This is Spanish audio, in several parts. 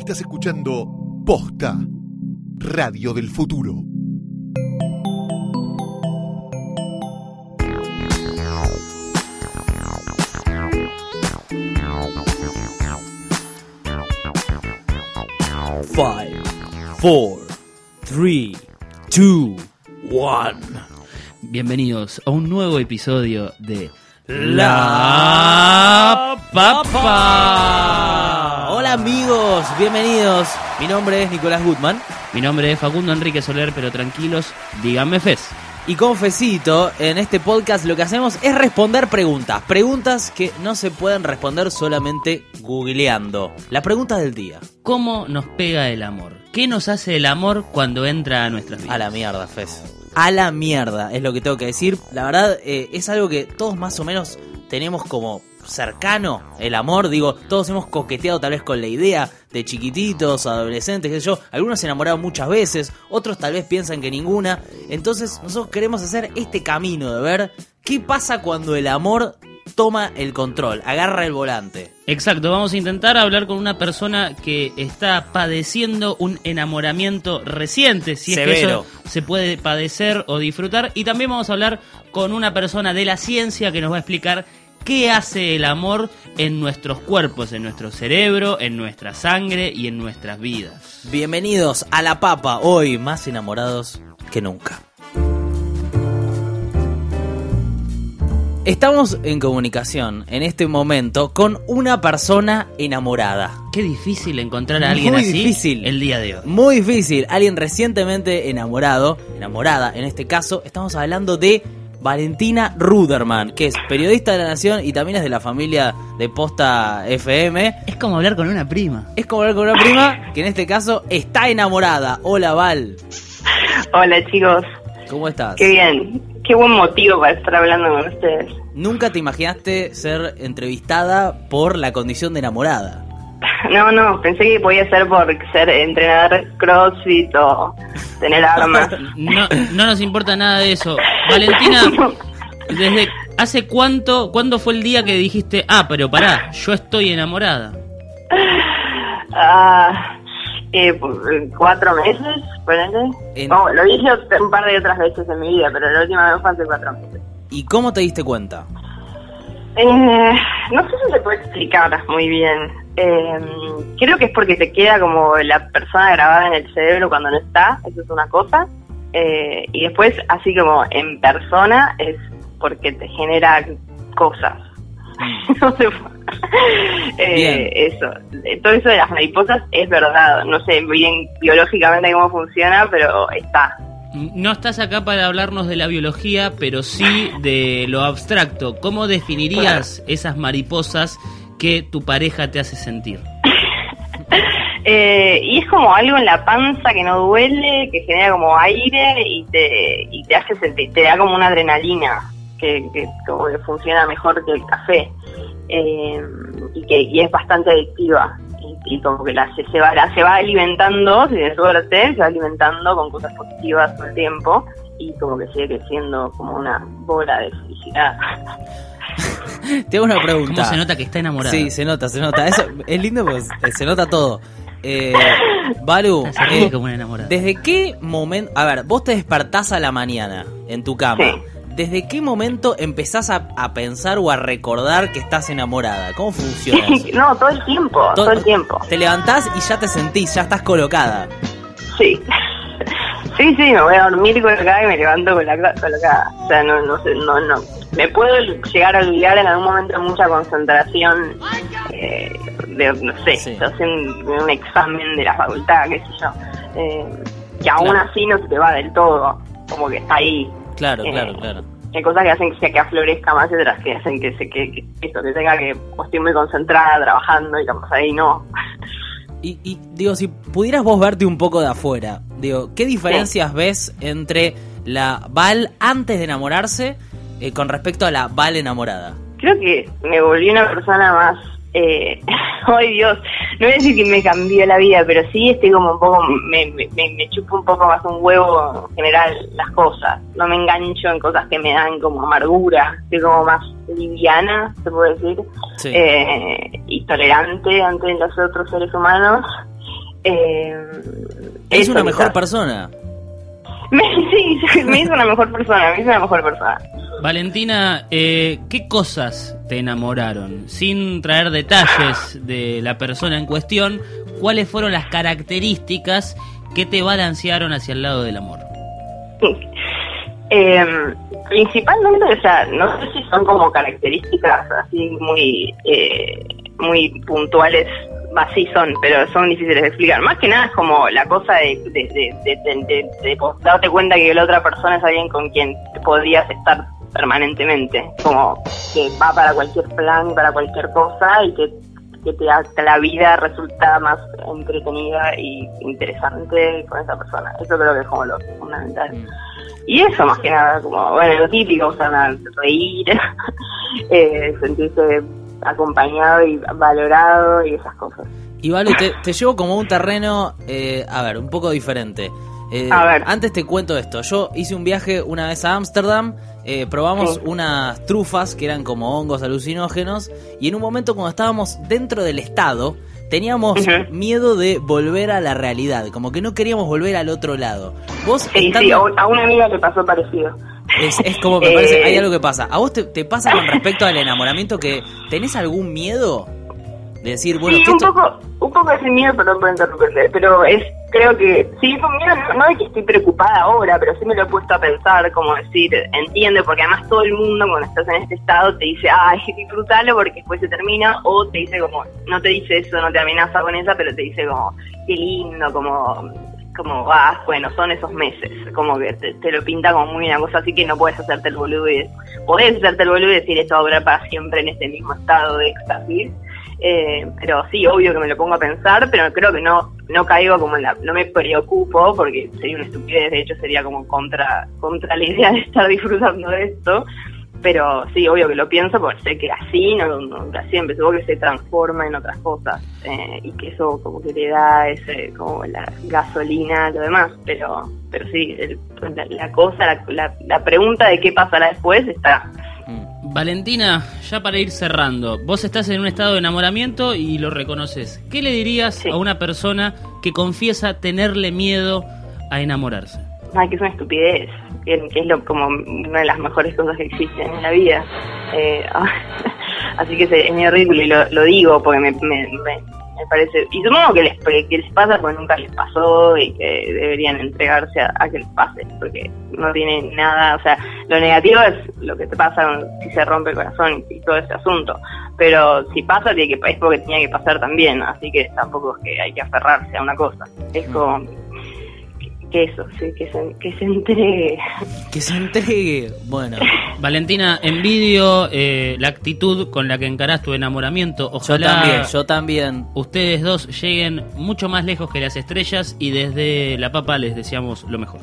Estás escuchando Posta, Radio del Futuro. Five, 4, 3, 2, 1. Bienvenidos a un nuevo episodio de La Papa. Hola amigos, bienvenidos. Mi nombre es Nicolás Gutman. Mi nombre es Facundo Enrique Soler, pero tranquilos, díganme Fez. Y con Fecito, en este podcast lo que hacemos es responder preguntas. Preguntas que no se pueden responder solamente googleando. La pregunta del día. ¿Cómo nos pega el amor? ¿Qué nos hace el amor cuando entra a nuestras vidas? A la mierda, Fez. A la mierda, es lo que tengo que decir. La verdad, es algo que todos más o menos tenemos como cercano, el amor. Digo, todos hemos coqueteado tal vez con la idea de chiquititos, adolescentes, qué sé yo. Algunos se enamoraron muchas veces, otros tal vez piensan que ninguna. Entonces nosotros queremos hacer este camino de ver qué pasa cuando el amor toma el control, agarra el volante. Exacto, vamos a intentar hablar con una persona que está padeciendo un enamoramiento reciente, si severo. Es que eso se puede padecer o disfrutar. Y también vamos a hablar con una persona de la ciencia que nos va a explicar qué hace el amor en nuestros cuerpos, en nuestro cerebro, en nuestra sangre y en nuestras vidas. Bienvenidos a La Papa, hoy más enamorados que nunca. Estamos en comunicación en este momento con una persona enamorada. Qué difícil encontrar a alguien Muy así difícil. El día de hoy. Muy difícil, alguien recientemente enamorado, enamorada en este caso. Estamos hablando de Valentina Ruderman, que es periodista de La Nación y también es de la familia de Posta FM. Es como hablar con una prima. Es como hablar con una prima que en este caso está enamorada. Hola, Val. Hola chicos, ¿Cómo estás? qué bien, qué buen motivo para estar hablando con ustedes. ¿Nunca te imaginaste ser entrevistada por la condición de enamorada? No, pensé que podía ser por ser entrenador CrossFit o tener armas. No nos importa nada de eso. Valentina, ¿desde hace cuándo fue el día que dijiste, pero pará, yo estoy enamorada? 4 meses, ponele. No, lo dije un par de otras veces en mi vida, pero la última vez fue hace 4 meses. ¿Y cómo te diste cuenta? No sé si se puede explicar muy bien. Creo que es porque te queda como la persona grabada en el cerebro cuando no está, eso es una cosa. Y después, así como en persona, es porque te genera cosas. No sé. Eso. Todo eso de las mariposas es verdad. No sé bien biológicamente cómo funciona, pero está. No estás acá para hablarnos de la biología, pero sí de lo abstracto. ¿Cómo definirías esas mariposas que tu pareja te hace sentir? Y es como algo en la panza que no duele, que genera como aire y te hace sentir, te da como una adrenalina que como que funciona mejor que el café, y es bastante adictiva. Y como que se va alimentando, si te suerte, se va alimentando con cosas positivas todo el tiempo y como que sigue creciendo como una bola de felicidad. Te hago una pregunta. ¿Cómo se nota que está enamorada? Sí, se nota. Eso es lindo porque se nota todo. Balu, Se ríe como una enamorada. ¿desde qué momento... A ver, vos te despertás a la mañana en tu cama. Sí. ¿Desde qué momento empezás a pensar o a recordar que estás enamorada? ¿Cómo funciona eso? No, todo el tiempo. Te levantás y ya te sentís, ya estás colocada. Sí, me voy a dormir colocada y me levanto colocada. O sea, no sé, no. Me puedo llegar a olvidar en algún momento de mucha concentración, no sé, Sí. haciendo un examen de la facultad, qué sé yo. Que aún así no se te va del todo, como que está ahí. Claro. Hay cosas que hacen que aflorezca más y otras que hacen que tenga que estoy muy concentrada trabajando y capaz ahí no. Y digo, si pudieras vos verte un poco de afuera, digo, ¿qué diferencias ves entre la Val antes de enamorarse con respecto a la Val enamorada? Creo que me volví una persona más... ¡Ay Dios! No voy a decir que me cambió la vida, pero sí estoy como un poco... Me chupo un poco más un huevo en general las cosas. No me engancho en cosas que me dan como amargura. Estoy como más liviana, se puede decir. Sí. Y tolerante ante los otros seres humanos. Es una eso, mejor quizás. persona. Sí, me hizo una mejor persona. Valentina, ¿qué cosas te enamoraron? Sin traer detalles de la persona en cuestión, ¿cuáles fueron las características que te balancearon hacia el lado del amor? Principalmente, o sea, no sé si son como características así muy puntuales, así son, pero son difíciles de explicar. Más que nada es como la cosa de darte cuenta que la otra persona es alguien con quien podrías estar permanentemente, como que va para cualquier plan, para cualquier cosa, y que la vida resulta más entretenida y interesante con esa persona. Eso creo que es como lo fundamental. Y eso más que nada, como, bueno, lo típico, o sea, reír, sentirse acompañado y valorado y esas cosas. Y Vale, te llevo como a un terreno, un poco diferente. A ver. Antes te cuento esto. Yo hice un viaje una vez a Ámsterdam, probamos unas trufas que eran como hongos alucinógenos, y en un momento cuando estábamos dentro del estado, teníamos miedo de volver a la realidad, como que no queríamos volver al otro lado. Vos Sí, a una amiga le pasó parecido. Es como, me parece, hay algo que pasa. ¿A vos te pasa con respecto al enamoramiento que tenés algún miedo de decir, bueno, sí, un poco ese miedo, perdón por interrumpirte, pero creo que sí, es un miedo, no de que estoy preocupada ahora, pero sí me lo he puesto a pensar, como decir, entiende, porque además todo el mundo cuando estás en este estado te dice, ay, disfrútalo porque después se termina, o te dice como, no te dice eso, no te amenaza con esa, pero te dice como, qué lindo, como bueno, son esos meses, como que te lo pinta como muy una cosa así, que no puedes hacerte el boludo podés hacerte el boludo y decir esto va a durar para siempre en este mismo estado de éxtasis, pero sí, obvio que me lo pongo a pensar, pero creo que no caigo como no me preocupo, porque sería una estupidez, de hecho sería como contra la idea de estar disfrutando de esto. Pero sí, obvio que lo pienso porque sé que así no siempre, supongo que se transforma en otras cosas, y que eso como que le da ese como la gasolina a lo demás, pero sí, la pregunta de qué pasará después está. Valentina, ya para ir cerrando, vos estás en un estado de enamoramiento y lo reconoces. ¿Qué le dirías a una persona que confiesa tenerle miedo a enamorarse? Ay, que es una estupidez, que es como una de las mejores cosas que existen en la vida. Así que es medio ridículo y lo digo porque me parece, y supongo que les pasa porque nunca les pasó y que deberían entregarse a que les pase, porque no tiene nada, o sea, lo negativo es lo que te pasa si se rompe el corazón y todo ese asunto, pero si pasa es porque tenía que pasar también, así que tampoco es que hay que aferrarse a una cosa, es como que eso, sí, que se entregue. Que se entregue. Bueno. Valentina, envidio la actitud con la que encarás tu enamoramiento. Ojalá Yo también. Ustedes dos lleguen mucho más lejos que las estrellas y desde La Papa les deseamos lo mejor.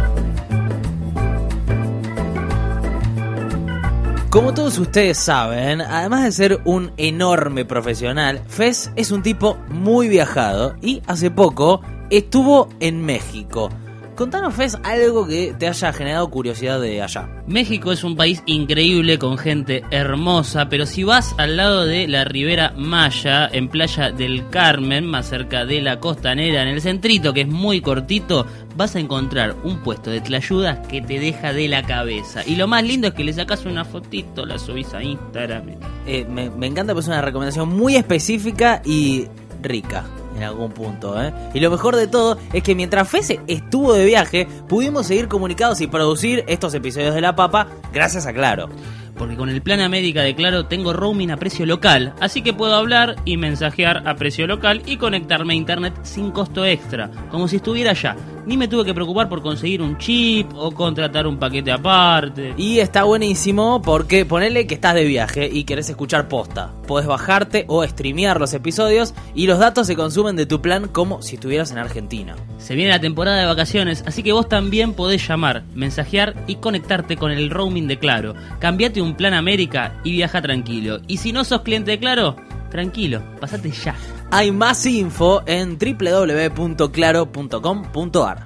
Como todos ustedes saben, además de ser un enorme profesional, Fez es un tipo muy viajado y hace poco estuvo en México. Contanos, Fez, algo que te haya generado curiosidad de allá. México es un país increíble con gente hermosa, pero si vas al lado de la Ribera Maya, en Playa del Carmen, más cerca de la Costanera, en el centrito, que es muy cortito, vas a encontrar un puesto de tlayudas que te deja de la cabeza. Y lo más lindo es que le sacas una fotito, la subís a Instagram. Me encanta, pues es una recomendación muy específica y rica en algún punto, ¿eh? Y lo mejor de todo es que mientras Fez estuvo de viaje, pudimos seguir comunicados y producir estos episodios de La Papa gracias a Claro. Porque con el plan América de Claro tengo roaming a precio local, así que puedo hablar y mensajear a precio local y conectarme a internet sin costo extra, como si estuviera allá. Ni me tuve que preocupar por conseguir un chip o contratar un paquete aparte. Y está buenísimo porque ponele que estás de viaje y querés escuchar posta. Podés bajarte o streamear los episodios y los datos se consumen de tu plan como si estuvieras en Argentina. Se viene la temporada de vacaciones, así que vos también podés llamar, mensajear y conectarte con el roaming de Claro. Cambiate un plan América y viaja tranquilo. Y si no sos cliente de Claro, tranquilo, pasate ya. Hay más info en www.claro.com.ar.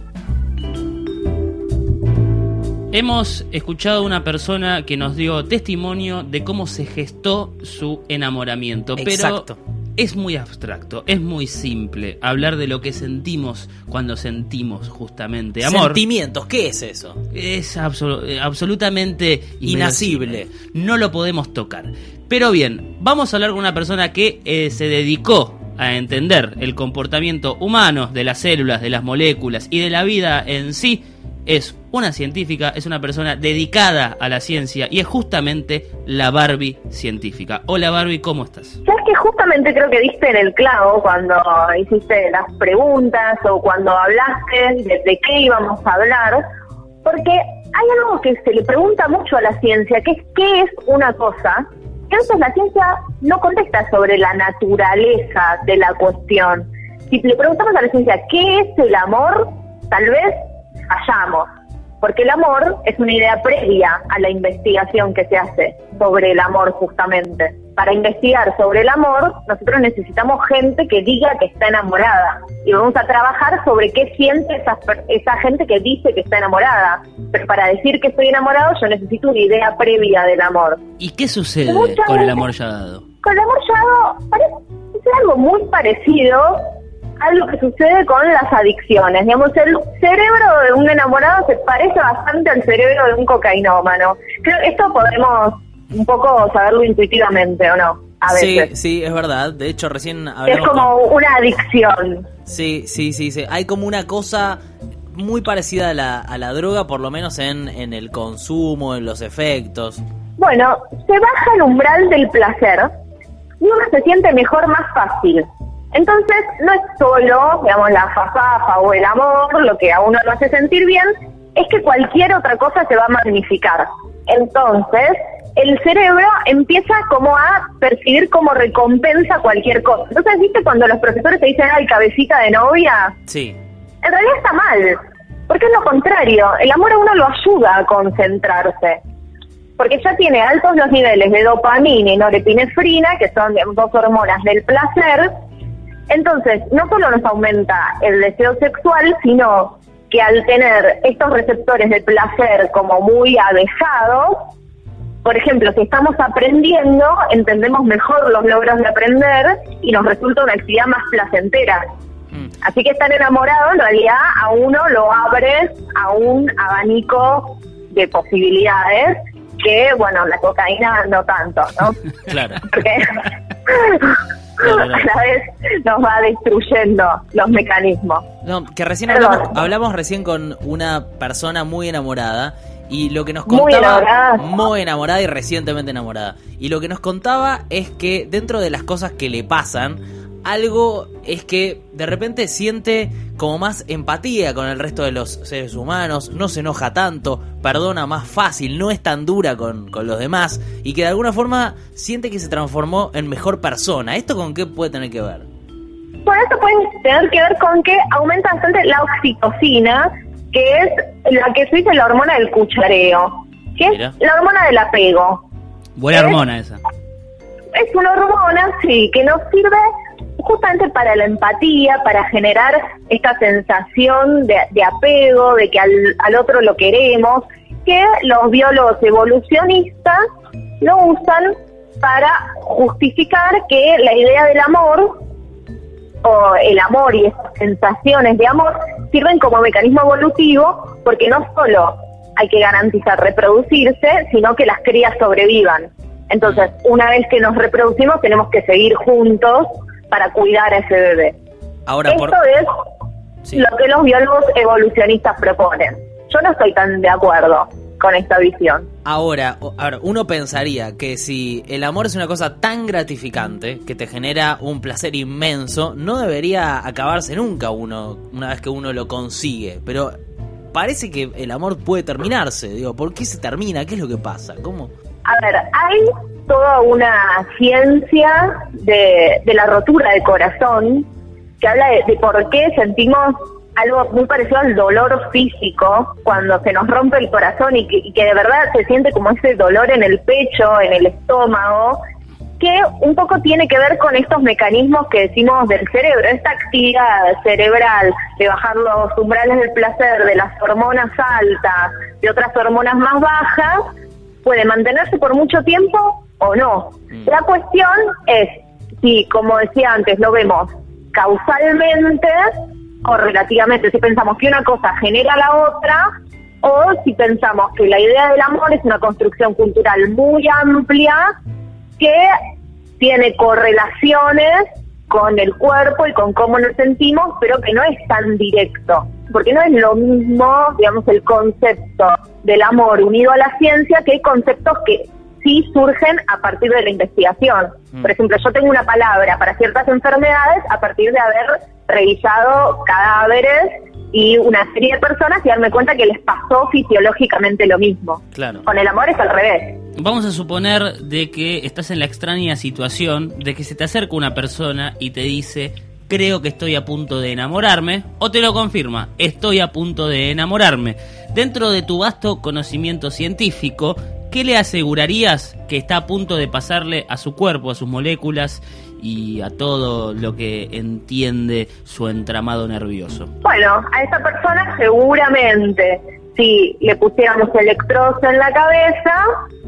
Hemos escuchado a una persona que nos dio testimonio de cómo se gestó su enamoramiento. Exacto. Pero es muy abstracto, es muy simple hablar de lo que sentimos cuando sentimos justamente amor. Sentimientos, ¿qué es eso? Es absolutamente inasible. No lo podemos tocar. Pero bien, vamos a hablar con una persona que se dedicó a entender el comportamiento humano de las células, de las moléculas y de la vida en sí. Es una científica, es una persona dedicada a la ciencia y es justamente la Barbie científica. Hola Barbie, ¿cómo estás? Sabes que justamente creo que diste en el clavo cuando hiciste las preguntas o cuando hablaste de qué íbamos a hablar, porque hay algo que se le pregunta mucho a la ciencia, que es ¿qué es una cosa? Que a veces la ciencia no contesta sobre la naturaleza de la cuestión. Si le preguntamos a la ciencia ¿qué es el amor? Tal vez fallamos, porque el amor es una idea previa a la investigación que se hace sobre el amor justamente. Para investigar sobre el amor, nosotros necesitamos gente que diga que está enamorada y vamos a trabajar sobre qué siente esa gente que dice que está enamorada. Pero para decir que estoy enamorado yo necesito una idea previa del amor. ¿Y qué sucede con el amor ya dado? Con el amor ya dado parece algo muy parecido a lo que sucede con las adicciones. Digamos, el cerebro de un enamorado se parece bastante al cerebro de un cocainómano. Creo que esto podemos un poco saberlo intuitivamente, ¿o no? A veces. Sí, es verdad. De hecho, recién hablamos... Es como una adicción. Sí. Hay como una cosa muy parecida a la droga, por lo menos en el consumo, en los efectos. Bueno, se baja el umbral del placer y uno se siente mejor más fácil. Entonces, no es solo, digamos, la fafafa o el amor lo que a uno lo hace sentir bien, es que cualquier otra cosa se va a magnificar. Entonces, el cerebro empieza como a percibir como recompensa cualquier cosa. Entonces, ¿viste cuando los profesores te dicen, ay, cabecita de novia? Sí. En realidad está mal, porque es lo contrario. El amor a uno lo ayuda a concentrarse, porque ya tiene altos los niveles de dopamina y norepinefrina, que son dos hormonas del placer. Entonces, no solo nos aumenta el deseo sexual, sino que al tener estos receptores de placer como muy avejados, por ejemplo, si estamos aprendiendo, entendemos mejor los logros de aprender y nos resulta una actividad más placentera. Así que estar enamorado en realidad a uno lo abre a un abanico de posibilidades que, bueno, la cocaína no tanto, ¿no? Claro. Porque a la vez nos va destruyendo los mecanismos. No, que recién hablamos recién con una persona muy enamorada y lo que nos contaba, muy enamorada y recientemente enamorada, y lo que nos contaba es que dentro de las cosas que le pasan, algo es que de repente siente como más empatía con el resto de los seres humanos, no se enoja tanto, perdona más fácil, no es tan dura con los demás, y que de alguna forma siente que se transformó en mejor persona. ¿Esto con qué puede tener que ver? Bueno, esto puede tener que ver con que aumenta bastante la oxitocina, que es la que se dice la hormona del cuchareo, que es la hormona del apego. Buena hormona esa. Es una hormona, sí, que nos sirve justamente para la empatía, para generar esta sensación de apego, de que al otro lo queremos, que los biólogos evolucionistas lo usan para justificar que la idea del amor, o el amor y estas sensaciones de amor, sirven como mecanismo evolutivo, porque no solo hay que garantizar reproducirse, sino que las crías sobrevivan. Entonces, una vez que nos reproducimos, tenemos que seguir juntos para cuidar a ese bebé. Ahora, esto es lo que los biólogos evolucionistas proponen. Yo no estoy tan de acuerdo con esta visión. Ahora, uno pensaría que si el amor es una cosa tan gratificante, que te genera un placer inmenso, no debería acabarse nunca una vez que uno lo consigue. Pero parece que el amor puede terminarse. Digo, ¿por qué se termina? ¿Qué es lo que pasa? ¿Cómo? A ver, hay toda una ciencia de la rotura de corazón que habla de por qué sentimos algo muy parecido al dolor físico cuando se nos rompe el corazón y que de verdad se siente como ese dolor en el pecho, en el estómago, que un poco tiene que ver con estos mecanismos que decimos del cerebro, esta actividad cerebral de bajar los umbrales del placer, de las hormonas altas, de otras hormonas más bajas, puede mantenerse por mucho tiempo o no. La cuestión es si, como decía antes, lo vemos causalmente o relativamente, si pensamos que una cosa genera la otra, o si pensamos que la idea del amor es una construcción cultural muy amplia que tiene correlaciones con el cuerpo y con cómo nos sentimos, pero que no es tan directo, porque no es lo mismo, digamos, el concepto del amor unido a la ciencia que hay conceptos que sí surgen a partir de la investigación. Por ejemplo, yo tengo una palabra para ciertas enfermedades a partir de haber revisado cadáveres y una serie de personas y darme cuenta que les pasó fisiológicamente lo mismo. Claro. Con el amor es al revés. Vamos a suponer de que estás en la extraña situación de que se te acerca una persona y te dice: creo que estoy a punto de enamorarme, o te lo confirma: estoy a punto de enamorarme. Dentro de tu vasto conocimiento científico, ¿qué le asegurarías que está a punto de pasarle a su cuerpo, a sus moléculas y a todo lo que entiende su entramado nervioso? Bueno, a esa persona seguramente, si le pusiéramos electrodos en la cabeza,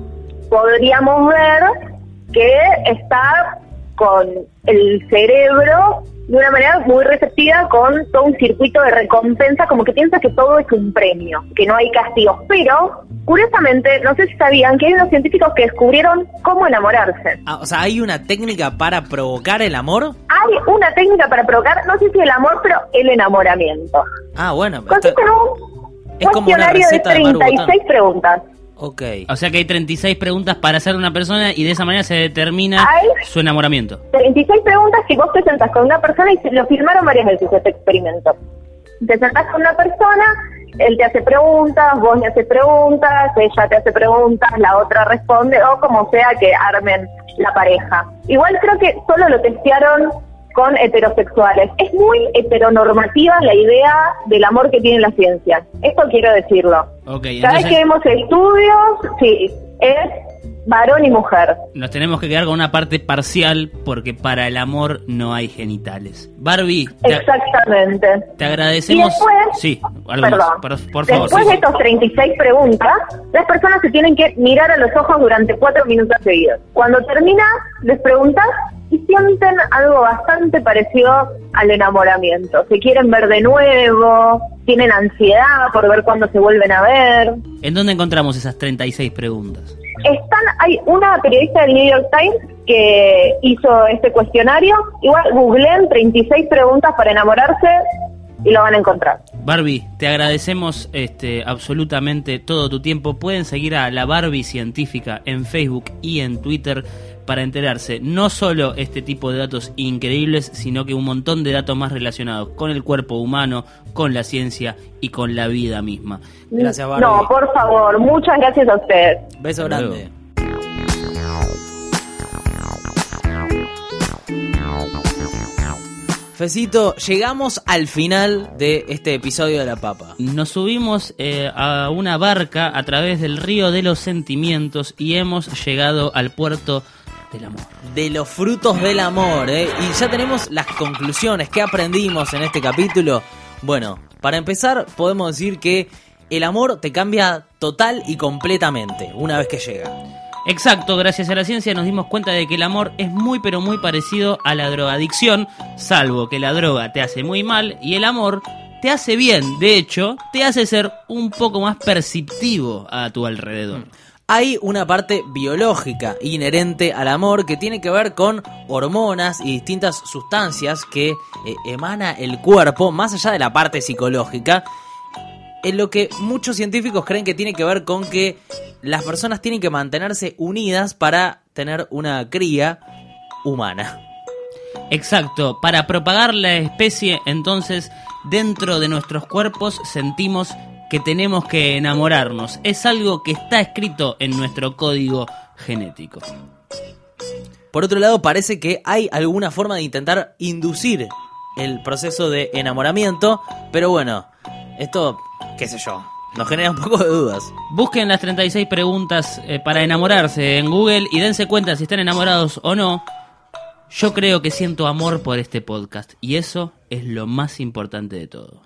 podríamos ver que está con el cerebro de una manera muy receptiva, con todo un circuito de recompensa, como que piensa que todo es un premio, que no hay castigos. Pero, curiosamente, no sé si sabían que hay unos científicos que descubrieron cómo enamorarse. O sea, ¿hay una técnica para provocar el amor? Hay una técnica para provocar, no sé si el amor, pero el enamoramiento. Bueno. Consiste en un es como una cuestionario de receta de Maru 36 Botán. preguntas. Ok. O sea que hay 36 preguntas para hacer a una persona y de esa manera se determina su enamoramiento. 36 preguntas que vos te sentás con una persona, y lo filmaron varias veces este experimento. Te sentás con una persona, él te hace preguntas, vos le haces preguntas, ella te hace preguntas, la otra responde, o como sea que armen la pareja. Igual creo que solo lo testearon con heterosexuales. Es muy heteronormativa la idea del amor que tiene la ciencia. Esto quiero decirlo. Okay, Cada vez que vemos estudios, sí, es varón y mujer. nos tenemos que quedar con una parte parcial porque para el amor no hay genitales. Barbie, Exactamente. te agradecemos. Y después, sí, algo perdón, más, por favor. después sí, de sí. estos 36 preguntas, las personas se tienen que mirar a los ojos durante 4 minutos seguidos. Cuando termina, les preguntas y sienten algo bastante parecido al enamoramiento. Se quieren ver de nuevo, tienen ansiedad por ver cuándo se vuelven a ver. ¿En dónde encontramos esas 36 preguntas? Hay una periodista del New York Times que hizo este cuestionario. Igual googleen 36 preguntas para enamorarse y lo van a encontrar. Barbie, te agradecemos absolutamente todo tu tiempo. Pueden seguir a la Barbie Científica en Facebook y en Twitter para enterarse no solo este tipo de datos increíbles, sino que un montón de datos más relacionados con el cuerpo humano, con la ciencia y con la vida misma. Gracias, Barbie. No, por favor, muchas gracias a ustedes. Beso Hasta grande. Fecito, llegamos al final de este episodio de La Papa. Nos subimos a una barca a través del río de los sentimientos y hemos llegado al puerto del amor. De los frutos del amor, ¿eh? Y ya tenemos las conclusiones que aprendimos en este capítulo. Bueno, para empezar podemos decir que el amor te cambia total y completamente una vez que llega. Exacto, gracias a la ciencia nos dimos cuenta de que el amor es muy pero muy parecido a la drogadicción, salvo que la droga te hace muy mal y el amor te hace bien. De hecho, te hace ser un poco más perceptivo a tu alrededor. Hay una parte biológica inherente al amor que tiene que ver con hormonas y distintas sustancias que emana el cuerpo, más allá de la parte psicológica, en lo que muchos científicos creen que tiene que ver con que las personas tienen que mantenerse unidas para tener una cría humana. Exacto, para propagar la especie, entonces, dentro de nuestros cuerpos sentimos que tenemos que enamorarnos. Es algo que está escrito en nuestro código genético. Por otro lado, parece que hay alguna forma de intentar inducir el proceso de enamoramiento, pero bueno, esto, qué sé yo, nos genera un poco de dudas. Busquen las 36 preguntas para enamorarse en Google y dense cuenta si están enamorados o no. Yo creo que siento amor por este podcast y eso es lo más importante de todo.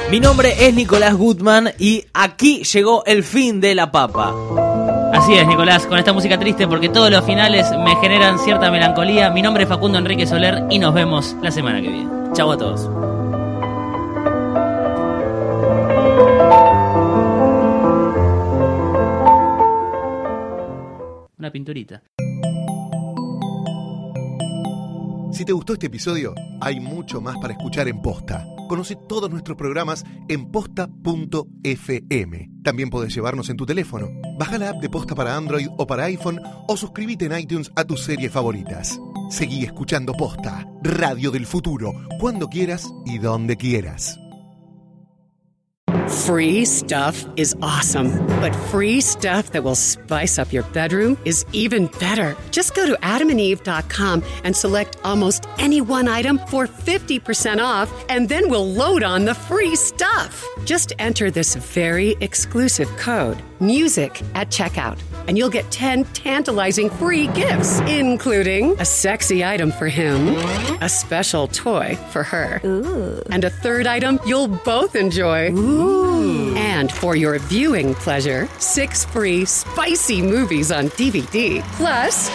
Mi nombre es Nicolás Gutman y aquí llegó el fin de La Papa. Así es, Nicolás, con esta música triste porque todos los finales me generan cierta melancolía. Mi nombre es Facundo Enrique Soler y nos vemos la semana que viene. Chau a todos. Una pinturita. Si te gustó este episodio, hay mucho más para escuchar en Posta. Conoce todos nuestros programas en posta.fm. También podés llevarnos en tu teléfono. Baja la app de Posta para Android o para iPhone o suscríbete en iTunes a tus series favoritas. Seguí escuchando Posta, Radio del Futuro, cuando quieras y donde quieras. Free stuff is awesome, but free stuff that will spice up your bedroom is even better. Just go to adamandeve.com and select almost any one item for 50% off, and then we'll load on the free stuff. Just enter this very exclusive code, MUSIC, at checkout, and you'll get 10 tantalizing free gifts, including a sexy item for him, a special toy for her, ooh, and a third item you'll both enjoy. Ooh. And for your viewing pleasure, 6 free spicy movies on DVD, plus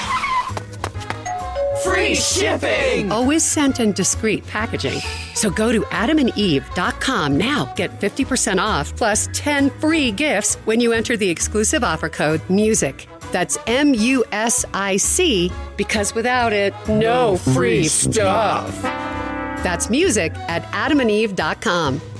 free shipping! Always sent in discreet packaging. So go to adamandeve.com now. Get 50% off plus 10 free gifts when you enter the exclusive offer code MUSIC. That's MUSIC, because without it, no free stuff. That's MUSIC at adamandeve.com.